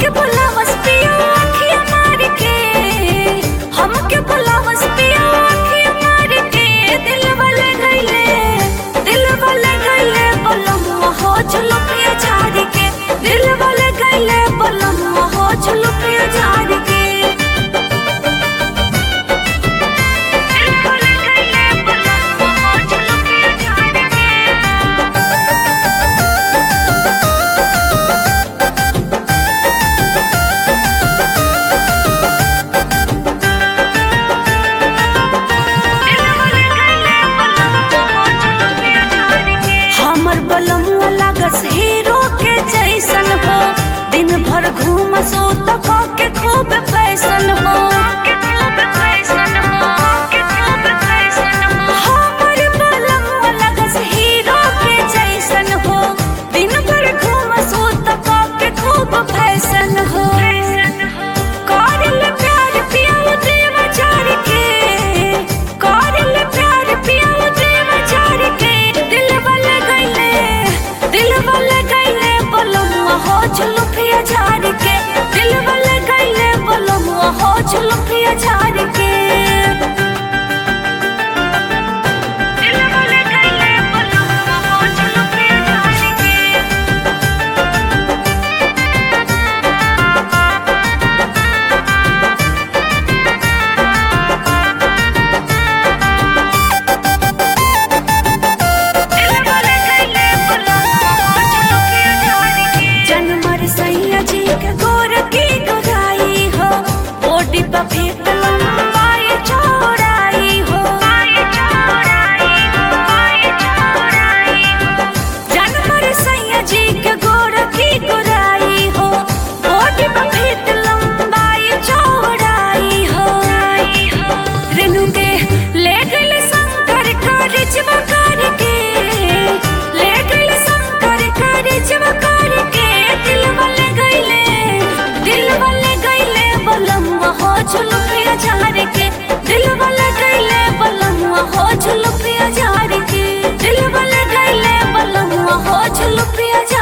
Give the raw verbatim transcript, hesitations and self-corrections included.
हमके बुलावस पिया अखियां मार के, हमके बुलावस पिया अखियां मार के। दिल वाले गइले, दिल वाले गइले बलमुआ हो झुलुपिया झाड़ के। दिल वाले गइले बलमुआ हो झुलुपिया झाड़ के। बलमुआ लागस हीरो के जैसन हो, दिन भर घूमसो तो के खूब फैशन हो। हमर बलमुआ लागस हीरो के जैसन हो, दिन भर घूमसो तो के खूब फैशन हो। करल प्यार पिया देव झाड़ के, करल प्यार पिया देव झाड़ के। दिल वाले गइले, दिल वाले गइले बलमुआ हो झुलुपिया झाड़ के। दिल वाले गइले बलमुआ हो झुलुपिया झाड़ के। दिल वाले गइले बलमुआ हो झुलुपिया झाड़ के। दिल वाले गइले बलमुआ हो झुलुपिया झाड़ के। जनमर सैया जी के गोर की गोराई हो, बॉडी पे फेंक लंबाई चौड़ाई हो। जनमर सैया जी के गोर की गोराई हो, बॉडी पे फेंक लंबाई चौड़ाई हो। रेणु के ले गइल शंकर का रिचवा करके, ले गइल शंकर का रिचवा करके। दिल वाले गइले, दिल वाले गइले बलमुआ हो झुलुपिया झाड़ के। दिल वाले गइले बलमुआ हो झुलुपिया झाड़ के। दिल वाले गइले बलमुआ हो झुलुपिया झाड़ के।